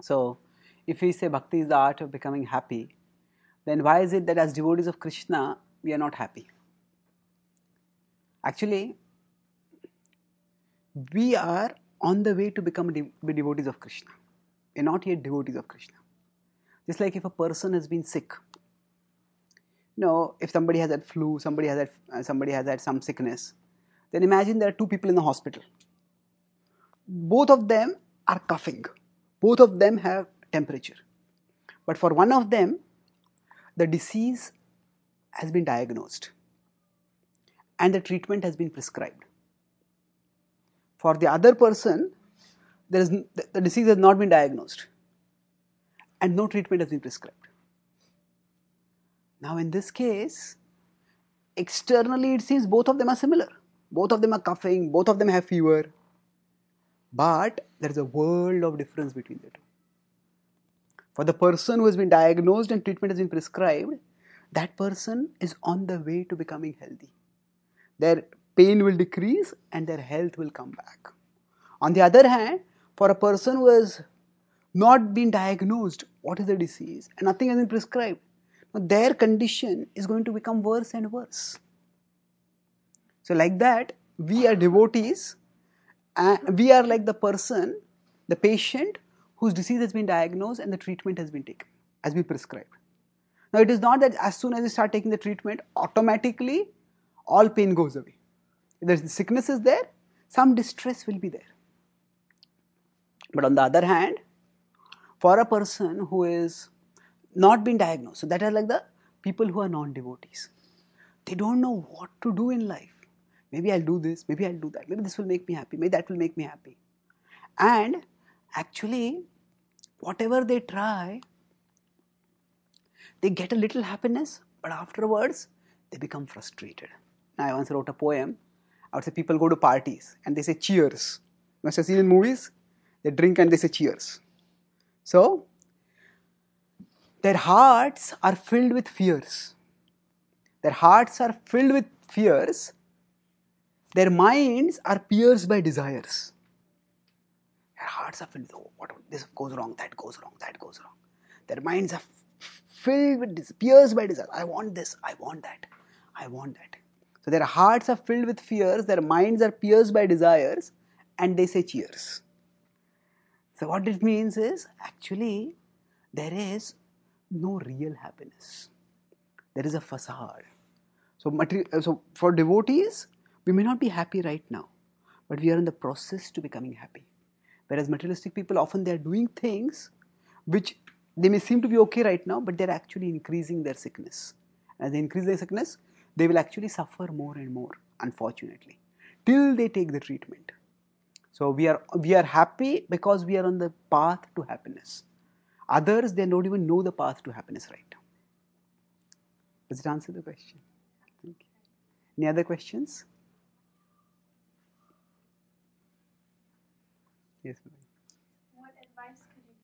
So, if we say bhakti is the art of becoming happy, then why is it that as devotees of Krishna, we are not happy? Actually, we are on the way to become devotees of Krishna. We are not yet devotees of Krishna. Just like if a person has been sick, if somebody has had flu, somebody has had some sickness, then imagine there are two people in the hospital. Both of them are coughing. Both of them have temperature. But for one of them, the disease has been diagnosed and the treatment has been prescribed. For the other person, the disease has not been diagnosed and no treatment has been prescribed. Now in this case, externally it seems both of them are similar. Both of them are coughing, both of them have fever. But there is a world of difference between the two. For the person who has been diagnosed and treatment has been prescribed, that person is on the way to becoming healthy. Their pain will decrease and their health will come back. On the other hand, for a person who has not been diagnosed what is the disease and nothing has been prescribed, their condition is going to become worse and worse. So like that, we are devotees, and we are like the person, the patient whose disease has been diagnosed and the treatment has been taken, has been prescribed. Now it is not that as soon as you start taking the treatment, automatically all pain goes away. If the sickness is there, some distress will be there. But on the other hand, for a person who is not been diagnosed, so that are like the people who are non-devotees. They don't know what to do in life. Maybe I'll do this, maybe I'll do that, maybe this will make me happy, maybe that will make me happy. And actually, whatever they try, they get a little happiness, but afterwards, they become frustrated. I once wrote a poem. I would say people go to parties and they say cheers. You must have seen in movies, they drink and they say cheers. So, their hearts are filled with fears. Their hearts are filled with fears. Their minds are pierced by desires. Their hearts are filled with, what, this goes wrong, that goes wrong, that goes wrong. Their minds are filled with, pierced by desire. I want this, I want that, I want that. So their hearts are filled with fears, their minds are pierced by desires, and they say cheers. So what it means is, actually, there is no real happiness. There is a facade. So for devotees, we may not be happy right now, but we are in the process to becoming happy. Whereas materialistic people, often they are doing things which they may seem to be okay right now, but they are actually increasing their sickness. As they increase their sickness, they will actually suffer more and more, unfortunately, till they take the treatment. So we are happy because we are on the path to happiness. Others, they don't even know the path to happiness right now. Does it answer the question? Thank you. Any other questions? Yes, ma'am.